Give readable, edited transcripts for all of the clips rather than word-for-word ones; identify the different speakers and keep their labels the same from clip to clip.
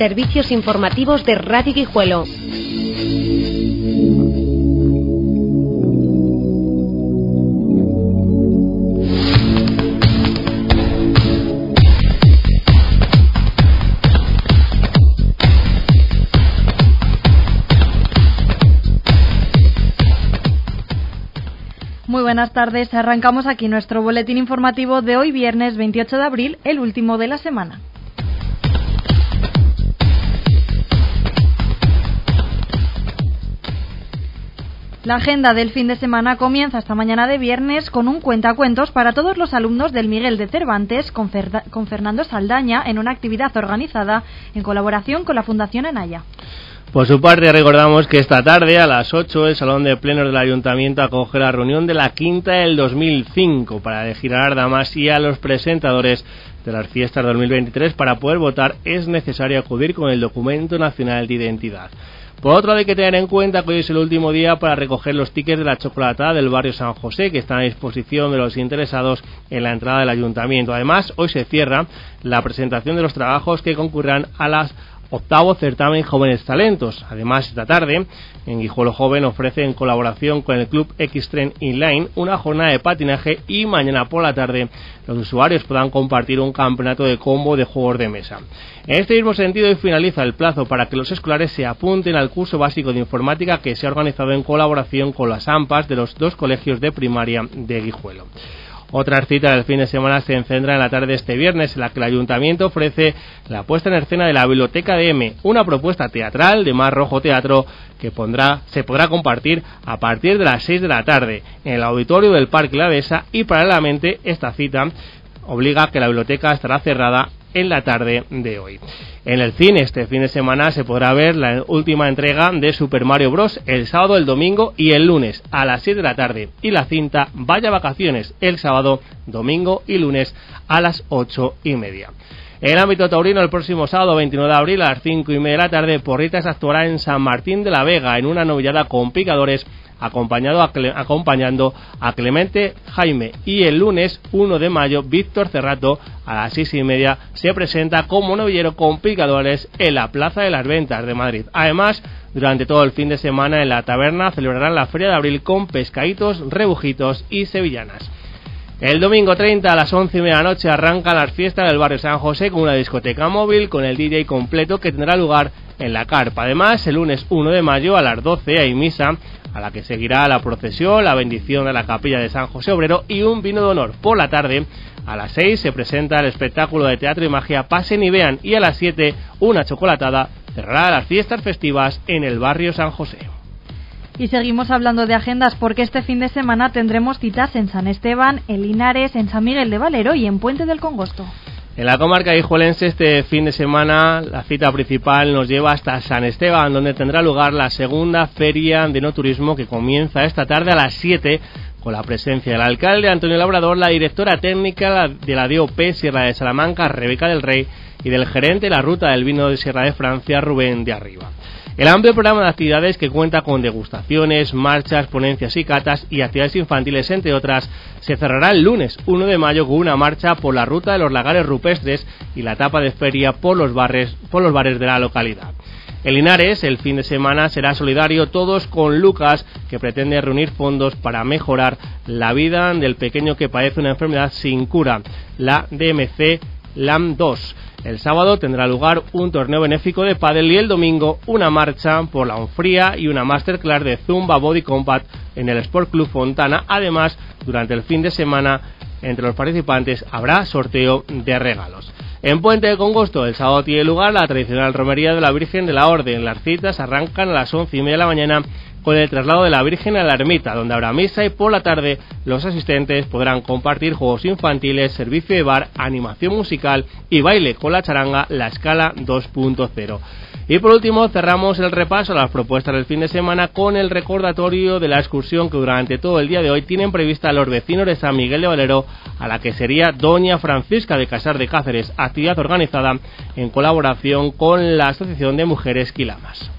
Speaker 1: Servicios informativos de Radio Guijuelo.
Speaker 2: Muy buenas tardes, arrancamos aquí nuestro boletín informativo de hoy viernes 28 de abril, el último de la semana. La agenda del fin de semana comienza esta mañana de viernes con un cuentacuentos para todos los alumnos del Miguel de Cervantes con Fernando Saldaña en una actividad organizada en colaboración con la Fundación Anaya.
Speaker 3: Por su parte, recordamos que esta tarde a las 8 el Salón de Plenos del Ayuntamiento acoge la reunión de la quinta del 2005 para elegir a las damas y a los presentadores de las fiestas 2023. Para poder votar es necesario acudir con el Documento Nacional de Identidad. Por otro lado, hay que tener en cuenta que hoy es el último día para recoger los tickets de la chocolatada del barrio San José, que están a disposición de los interesados en la entrada del Ayuntamiento. Además, hoy se cierra la presentación de los trabajos que concurrirán a las octavo certamen Jóvenes Talentos. Además, esta tarde, en Guijuelo Joven ofrece en colaboración con el Club X-Tren Inline una jornada de patinaje y mañana por la tarde los usuarios podrán compartir un campeonato de combo de juegos de mesa. En este mismo sentido, hoy finaliza el plazo para que los escolares se apunten al curso básico de informática que se ha organizado en colaboración con las AMPAs de los dos colegios de primaria de Guijuelo. Otras citas del fin de semana se centran en la tarde de este viernes, en la que el Ayuntamiento ofrece la puesta en escena de la Biblioteca de M, una propuesta teatral de Mar Rojo Teatro que se podrá compartir a partir de las 6 de la tarde en el auditorio del Parque La Dehesa, y paralelamente esta cita obliga a que la biblioteca estará cerrada en la tarde de hoy. En el cine este fin de semana se podrá ver la última entrega de Super Mario Bros. El sábado, el domingo y el lunes a las 7 de la tarde, y la cinta Vaya Vacaciones el sábado, domingo y lunes a las 8:30. En el ámbito taurino, el próximo sábado 29 de abril a las 5:30 de la tarde, Porritas actuará en San Martín de la Vega en una novillada con picadores acompañando a Clemente Jaime, y el lunes 1 de mayo Víctor Cerrato a las 6:30 se presenta como novillero con picadores en la Plaza de las Ventas de Madrid. Además, durante todo el fin de semana en la taberna celebrarán la Feria de Abril con pescaditos, rebujitos y sevillanas. El domingo 30 a las 11:30 de la noche arrancan las fiestas del barrio San José con una discoteca móvil con el DJ completo que tendrá lugar en la carpa. Además, el lunes 1 de mayo a las 12 hay misa, a la que seguirá la procesión, la bendición de la capilla de San José Obrero y un vino de honor. Por la tarde, a las 6 se presenta el espectáculo de teatro y magia Pasen y Vean, y a las 7 una chocolatada cerrará las fiestas festivas en el barrio San José.
Speaker 2: Y seguimos hablando de agendas porque este fin de semana tendremos citas en San Esteban, en Linares, en San Miguel de Valero y en Puente del Congosto.
Speaker 3: En la comarca guijuelense este fin de semana la cita principal nos lleva hasta San Esteban, donde tendrá lugar la segunda feria de no turismo que comienza esta tarde a las 7 con la presencia del alcalde Antonio Labrador, la directora técnica de la DOP Sierra de Salamanca Rebeca del Rey y del gerente de la ruta del vino de Sierra de Francia Rubén de Arriba. El amplio programa de actividades, que cuenta con degustaciones, marchas, ponencias y catas y actividades infantiles, entre otras, se cerrará el lunes 1 de mayo con una marcha por la ruta de los lagares rupestres y la etapa de feria por los bares de la localidad. En Linares, el fin de semana será solidario Todos con Lucas, que pretende reunir fondos para mejorar la vida del pequeño que padece una enfermedad sin cura, la DMC LAM2. El sábado tendrá lugar un torneo benéfico de pádel y el domingo una marcha por la Onfría y una masterclass de Zumba Body Combat en el Sport Club Fontana. Además, durante el fin de semana, entre los participantes habrá sorteo de regalos. En Puente de Congosto, el sábado tiene lugar la tradicional romería de la Virgen de la Orden. Las citas arrancan a las 11:30 de la mañana con el traslado de la Virgen a la ermita, donde habrá misa, y por la tarde los asistentes podrán compartir juegos infantiles, servicio de bar, animación musical y baile con la charanga La Escala 2.0. Y por último cerramos el repaso a las propuestas del fin de semana con el recordatorio de la excursión que durante todo el día de hoy tienen prevista los vecinos de San Miguel de Valero, a la que sería Doña Francisca de Casar de Cáceres, actividad organizada en colaboración con la Asociación de Mujeres Quilamas.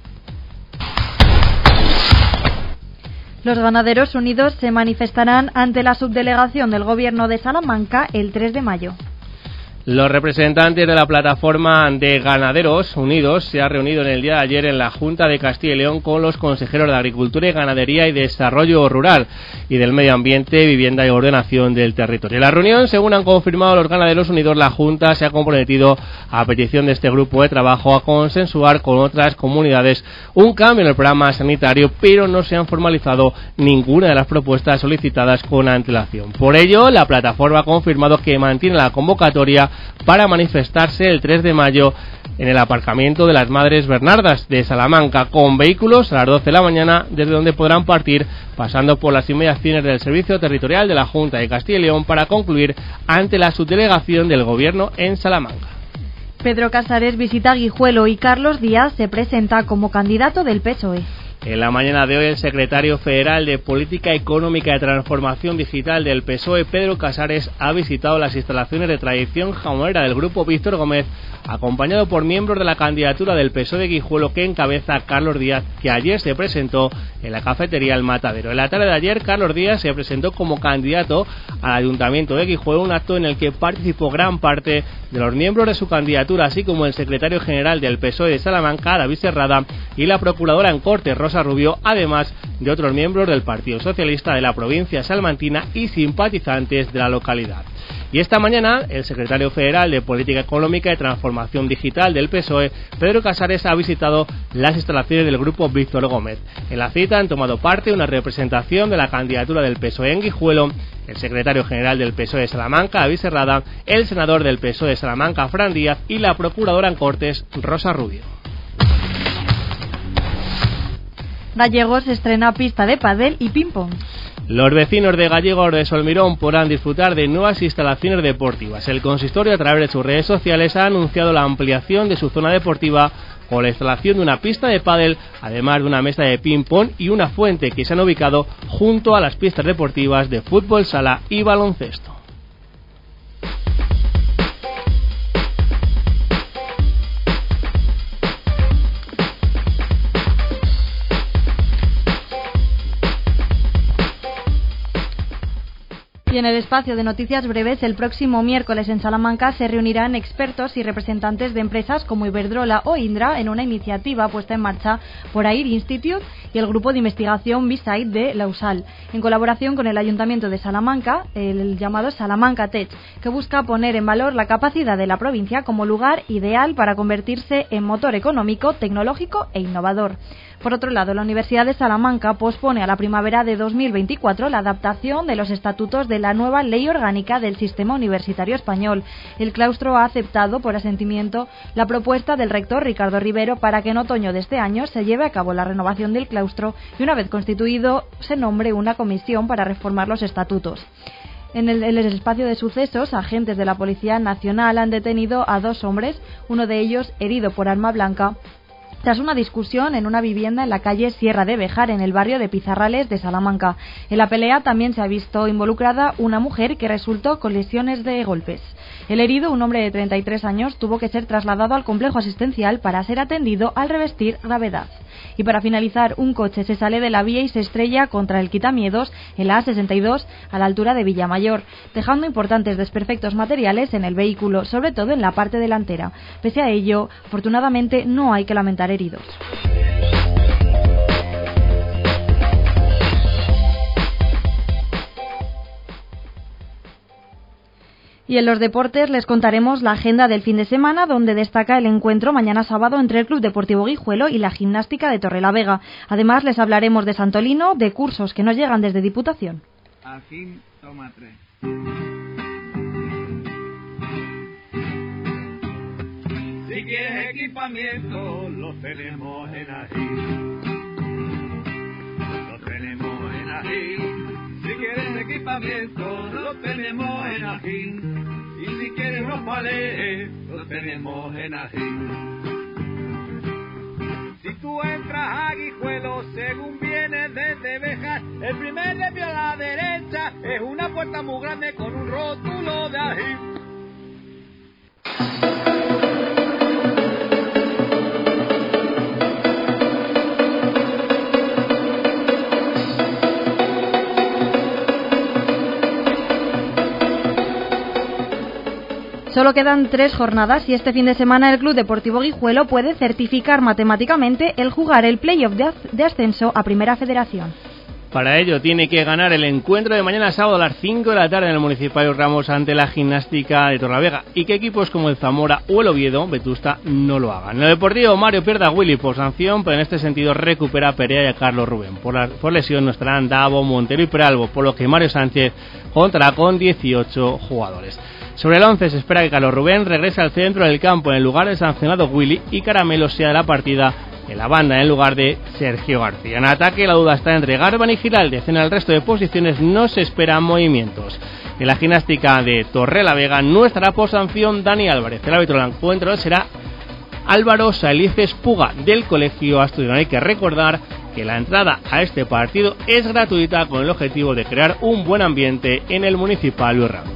Speaker 2: Los ganaderos unidos se manifestarán ante la subdelegación del Gobierno de Salamanca el 3 de mayo.
Speaker 3: Los representantes de la plataforma de Ganaderos Unidos se han reunido en el día de ayer en la Junta de Castilla y León con los consejeros de Agricultura y Ganadería y Desarrollo Rural y del Medio Ambiente, Vivienda y Ordenación del Territorio. En la reunión, según han confirmado los Ganaderos Unidos, la Junta se ha comprometido, a petición de este grupo de trabajo, a consensuar con otras comunidades un cambio en el programa sanitario, pero no se han formalizado ninguna de las propuestas solicitadas con antelación. Por ello, la plataforma ha confirmado que mantiene la convocatoria para manifestarse el 3 de mayo en el aparcamiento de las Madres Bernardas de Salamanca, con vehículos a las 12 de la mañana, desde donde podrán partir pasando por las inmediaciones del Servicio Territorial de la Junta de Castilla y León para concluir ante la subdelegación del Gobierno en Salamanca.
Speaker 2: Pedro Casares visita Guijuelo y Carlos Díaz se presenta como candidato del PSOE.
Speaker 3: En la mañana de hoy, el secretario federal de Política Económica y Transformación Digital del PSOE, Pedro Casares, ha visitado las instalaciones de tradición jamonera del Grupo Víctor Gómez, acompañado por miembros de la candidatura del PSOE de Guijuelo que encabeza Carlos Díaz, que ayer se presentó en la cafetería El Matadero. En la tarde de ayer, Carlos Díaz se presentó como candidato al Ayuntamiento de Guijuelo, un acto en el que participó gran parte de los miembros de su candidatura, así como el secretario general del PSOE de Salamanca, David Serrada, y la procuradora en Cortes, Rosa Rubio, además de otros miembros del Partido Socialista de la provincia salmantina y simpatizantes de la localidad. Y esta mañana, el secretario federal de Política Económica y Transformación Digital del PSOE, Pedro Casares, ha visitado las instalaciones del Grupo Víctor Gómez. En la cita han tomado parte una representación de la candidatura del PSOE en Guijuelo, el secretario general del PSOE de Salamanca, David Serrada, el senador del PSOE de Salamanca, Fran Díaz, y la procuradora en Cortes, Rosa Rubio.
Speaker 2: Gallegos estrena pista de pádel y ping-pong.
Speaker 3: Los vecinos de Gallegos de Solmirón podrán disfrutar de nuevas instalaciones deportivas. El consistorio, a través de sus redes sociales, ha anunciado la ampliación de su zona deportiva con la instalación de una pista de pádel, además de una mesa de ping-pong y una fuente que se han ubicado junto a las pistas deportivas de fútbol sala y baloncesto.
Speaker 2: Y en el espacio de noticias breves, el próximo miércoles en Salamanca se reunirán expertos y representantes de empresas como Iberdrola o Indra en una iniciativa puesta en marcha por AIR Institute y el grupo de investigación B-Side de la USAL, en colaboración con el Ayuntamiento de Salamanca, el llamado Salamanca Tech, que busca poner en valor la capacidad de la provincia como lugar ideal para convertirse en motor económico, tecnológico e innovador. Por otro lado, la Universidad de Salamanca pospone a la primavera de 2024 la adaptación de los estatutos de la nueva Ley Orgánica del Sistema Universitario Español. El claustro ha aceptado por asentimiento la propuesta del rector Ricardo Rivero para que en otoño de este año se lleve a cabo la renovación del claustro y, una vez constituido, se nombre una comisión para reformar los estatutos. En el espacio de sucesos, agentes de la Policía Nacional han detenido a 2 hombres, uno de ellos herido por arma blanca, tras una discusión en una vivienda en la calle Sierra de Bejar, en el barrio de Pizarrales de Salamanca. En la pelea también se ha visto involucrada una mujer que resultó con lesiones de golpes. El herido, un hombre de 33 años, tuvo que ser trasladado al complejo asistencial para ser atendido al revestir gravedad. Y para finalizar, un coche se sale de la vía y se estrella contra el quitamiedos en la A62 a la altura de Villamayor, dejando importantes desperfectos materiales en el vehículo, sobre todo en la parte delantera. Pese a ello, afortunadamente no hay que lamentar heridos. Y en los deportes les contaremos la agenda del fin de semana, donde destaca el encuentro mañana sábado entre el Club Deportivo Guijuelo y la Gimnástica de Torrelavega. Además, les hablaremos de Santolino, de cursos que nos llegan desde Diputación.
Speaker 4: Ajín, toma 3. Si quieres equipamiento, lo tenemos en Ajín. Lo tenemos en Ajín. Si quieres equipamiento, lo tenemos en Ajín. Y si quieres los palés, lo tenemos en Ajín. Si tú entras a Guijuelo, según vienes desde Bejar, el primer desvío a la derecha es una puerta muy grande con un rótulo de Ajín.
Speaker 2: Solo quedan 3 jornadas y este fin de semana el Club Deportivo Guijuelo puede certificar matemáticamente el jugar el playoff de ascenso a Primera Federación.
Speaker 3: Para ello tiene que ganar el encuentro de mañana sábado a las 5 de la tarde en el Municipal Ramos ante la Gimnástica de Torrelavega y que equipos como el Zamora o el Oviedo, Vetusta, no lo hagan. En el Deportivo, Mario pierde a Willy por sanción, pero en este sentido recupera a Perea y a Carlos Rubén. Por lesión no estarán Davo, Montero y Peralbo, por lo que Mario Sánchez contará con 18 jugadores. Sobre el 11 se espera que Carlos Rubén regrese al centro del campo en el lugar del sancionado Willy y Caramelo sea de la partida en la banda en lugar de Sergio García. En ataque la duda está entre Garban y Giraldez. En el resto de posiciones no se esperan movimientos. En la Gimnástica de Torrelavega no estará por sanción Dani Álvarez. El árbitro del encuentro será Álvaro Salices Puga del Colegio Asturiano. Hay que recordar que la entrada a este partido es gratuita con el objetivo de crear un buen ambiente en el Municipal Luis Ramos.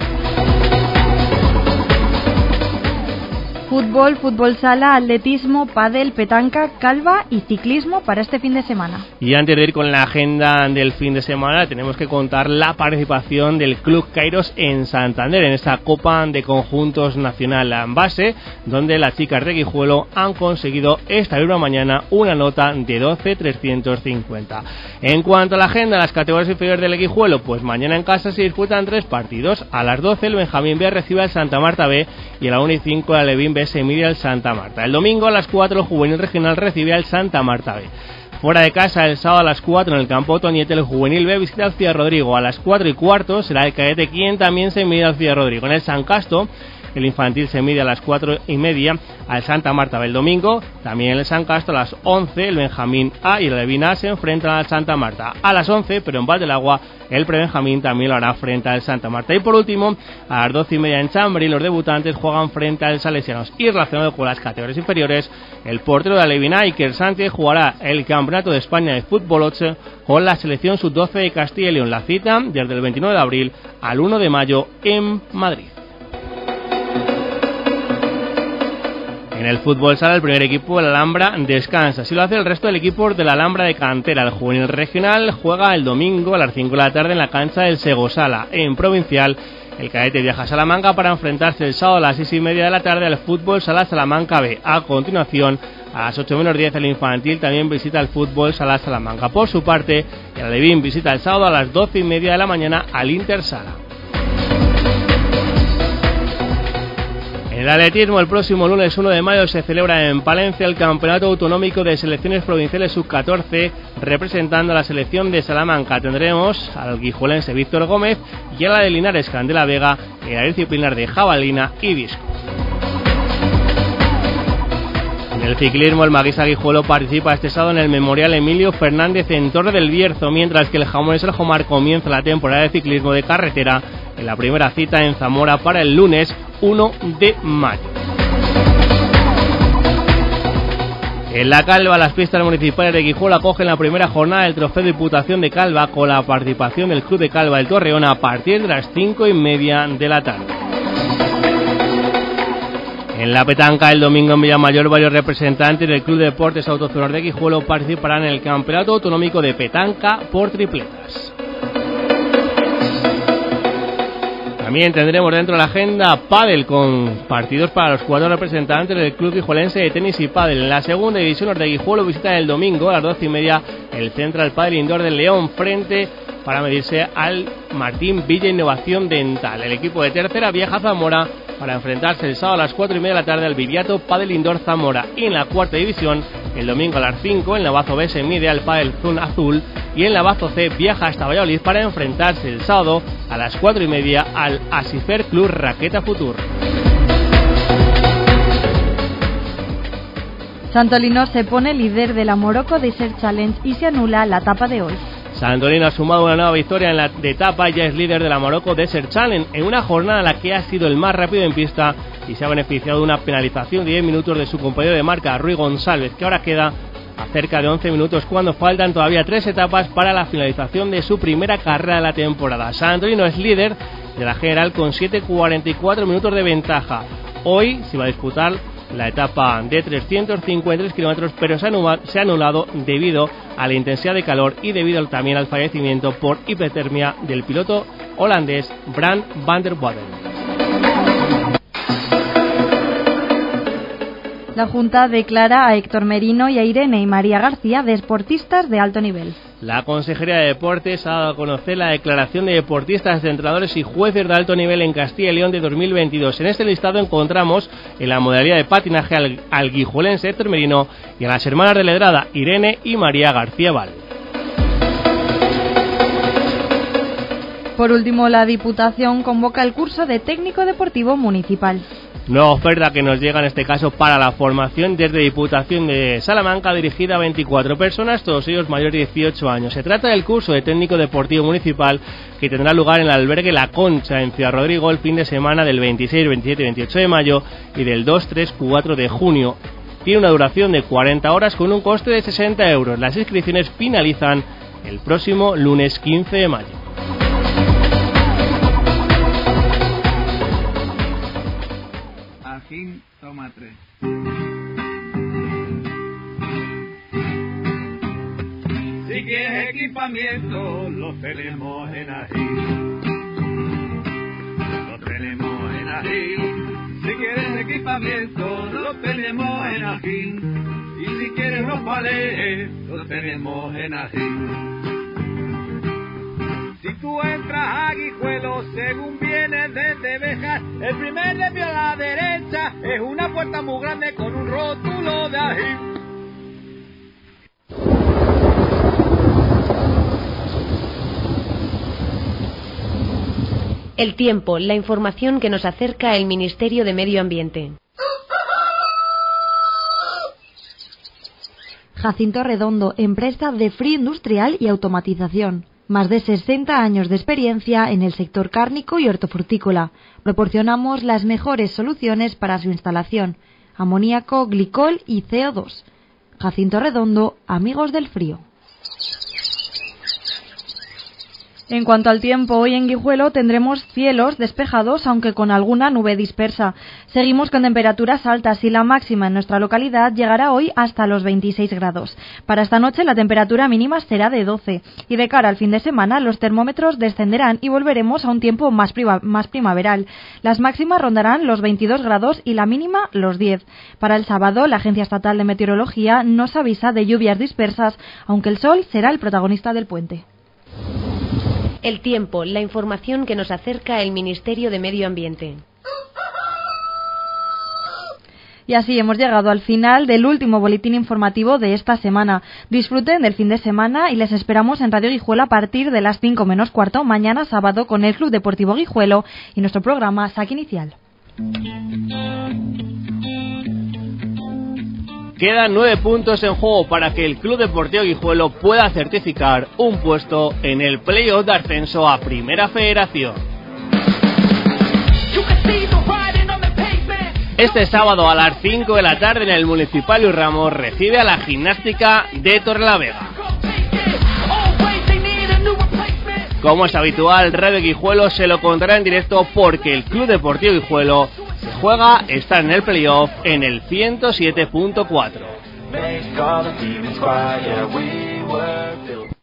Speaker 2: Fútbol sala, atletismo, pádel, petanca, calva y ciclismo para este fin de semana.
Speaker 3: Y antes de ir con la agenda del fin de semana, tenemos que contar la participación del Club Kairos en Santander, en esta Copa de Conjuntos Nacional Base, donde las chicas de Guijuelo han conseguido esta misma mañana una nota de 12.350. En cuanto a la agenda de las categorías inferiores del Guijuelo, pues mañana en casa se disputan 3 partidos. A las 12 el Benjamín B recibe al Santa Marta B y a la 1:05 el Alevín B se mide al Santa Marta. El domingo a las 4 el Juvenil Regional recibe al Santa Marta B. Fuera de casa el sábado a las 4 en el campo Toñete el Juvenil B visita al Ciudad Rodrigo. A las 4:15 será el Cadete quien también se mide al Ciudad Rodrigo. En el San Casto el infantil se mide a las 4:30 al Santa Marta B. El domingo también en el San Casto a las 11 el Benjamín A y el Alevín A se enfrentan al Santa Marta. A las 11 pero en Valdelagua el Prebenjamín también lo hará frente al Santa Marta. Y por último, a las 12:30 en Chamberí los debutantes juegan frente al Salesianos. Y relacionado con las categorías inferiores, el portero de Alevín A, Iker Sánchez, jugará el Campeonato de España de Fútbol 8 con la selección sub-12 de Castilla y León. La cita desde el 29 de abril al 1 de mayo en Madrid. En el fútbol sala, el primer equipo, el Alhambra, descansa. Así lo hace el resto del equipo de la Alhambra de cantera. El juvenil regional juega el domingo a las 5 de la tarde en la cancha del Segosala. En provincial, el cadete viaja a Salamanca para enfrentarse el sábado a las 6:30 de la tarde al fútbol sala Salamanca B. A continuación, a las 8:10 el infantil también visita el fútbol sala Salamanca. Por su parte, el Alevín visita el sábado a las 12:30 de la mañana al Intersala. En el atletismo, el próximo lunes 1 de mayo se celebra en Palencia el Campeonato Autonómico de Selecciones Provinciales Sub-14, representando a la selección de Salamanca. Tendremos al guijuelense Víctor Gómez y a la de Linares, Candela Vega, en la disciplinar de jabalina y disco. En el ciclismo, el Maguisa Guijuelo participa este sábado en el Memorial Emilio Fernández en Torre del Bierzo, mientras que el Jamones El Jomar comienza la temporada de ciclismo de carretera en la primera cita en Zamora para el lunes 1 de mayo. En la Calva, las pistas municipales de Guijuelo acogen la primera jornada del Trofeo de Diputación de Calva con la participación del Club de Calva del Torreón a partir de las 5:30 de la tarde. En la petanca, el domingo en Villamayor, varios representantes del Club de Deportes Autozonar de Guijuelo participarán en el Campeonato Autonómico de Petanca por tripletas. También tendremos dentro de la agenda pádel con partidos para los 4 representantes del Club Guijuelense de Tenis y Pádel. En la segunda división de Guijuelo visita el domingo a las 12:30 el Central Pádel Indoor del León frente para medirse al Martín Villa Innovación Dental. El equipo de tercera viaja a Zamora para enfrentarse el sábado a las 4:30 de la tarde al Viriato Pádel Indoor Zamora. Y en la cuarta división, el domingo a las 5 en Navazo B se mide al Pádel Zun Azul y en Navazo C viaja hasta Valladolid para enfrentarse el sábado a las 4:30 al Asifer Club Raqueta Futur.
Speaker 2: Santolino se pone líder de la Morocco Desert Challenge y se anula la etapa de hoy.
Speaker 3: Santolino ha sumado una nueva victoria en la etapa y ya es líder de la Morocco Desert Challenge en una jornada en la que ha sido el más rápido en pista y se ha beneficiado de una penalización de 10 minutos de su compañero de marca, Rui González, que ahora queda a cerca de 11 minutos cuando faltan todavía 3 etapas para la finalización de su primera carrera de la temporada. Santolino es líder de la general con 7:44 minutos de ventaja. Hoy se va a disputar la etapa de 353 kilómetros, pero se ha anulado debido a la intensidad de calor y debido también al fallecimiento por hipotermia del piloto holandés Brand van der Waden.
Speaker 2: La Junta declara a Héctor Merino y a Irene y María García deportistas de alto nivel.
Speaker 3: La Consejería de Deportes ha dado a conocer la declaración de deportistas, entrenadores y jueces de alto nivel en Castilla y León de 2022. En este listado encontramos en la modalidad de patinaje al guijuelense Héctor Merino y a las hermanas de Ledrada, Irene y María García Val.
Speaker 2: Por último, la Diputación convoca el curso de técnico deportivo municipal.
Speaker 3: Nueva oferta que nos llega en este caso para la formación desde Diputación de Salamanca, dirigida a 24 personas, todos ellos mayores de 18 años. Se trata del curso de técnico deportivo municipal que tendrá lugar en el albergue La Concha, en Ciudad Rodrigo, el fin de semana del 26, 27 y 28 de mayo y del 2, 3, 4 de junio. Tiene una duración de 40 horas con un coste de 60 euros. Las inscripciones finalizan el próximo lunes 15 de mayo.
Speaker 4: Ajín, toma 3. Si quieres equipamiento, lo tenemos en Ajín. Lo tenemos en Ajín. Si quieres equipamiento, lo tenemos en Ajín. Y si quieres los palés, lo tenemos en Ajín. Si tú entras a Guijuelo, según vienes desde Bejar, el primer desvío a la derecha es una puerta muy grande con un rótulo de Ajín.
Speaker 1: El tiempo, la información que nos acerca el Ministerio de Medio Ambiente.
Speaker 2: Jacinto Redondo, empresa de frío industrial y automatización. Más de 60 años de experiencia en el sector cárnico y hortofrutícola. Proporcionamos las mejores soluciones para su instalación: amoníaco, glicol y CO2. Jacinto Redondo, amigos del frío. En cuanto al tiempo, hoy en Guijuelo tendremos cielos despejados, aunque con alguna nube dispersa. Seguimos con temperaturas altas y la máxima en nuestra localidad llegará hoy hasta los 26 grados. Para esta noche la temperatura mínima será de 12 y de cara al fin de semana los termómetros descenderán y volveremos a un tiempo más primaveral. Las máximas rondarán los 22 grados y la mínima los 10. Para el sábado, la Agencia Estatal de Meteorología nos avisa de lluvias dispersas, aunque el sol será el protagonista del puente.
Speaker 1: El tiempo, la información que nos acerca el Ministerio de Medio Ambiente.
Speaker 2: Y así hemos llegado al final del último boletín informativo de esta semana. Disfruten del fin de semana y les esperamos en Radio Guijuelo a partir de las 5 menos cuarto mañana sábado con el Club Deportivo Guijuelo y nuestro programa Saque Inicial.
Speaker 3: Quedan 9 puntos en juego para que el Club Deportivo Guijuelo pueda certificar un puesto en el playoff de ascenso a Primera Federación. Este sábado a las 5 de la tarde en el Municipal Luis Ramos recibe a la Gimnástica de Torrelavega. Como es habitual, Radio Guijuelo se lo contará en directo porque el Club Deportivo Guijuelo se juega estar en el playoff en el 107.4.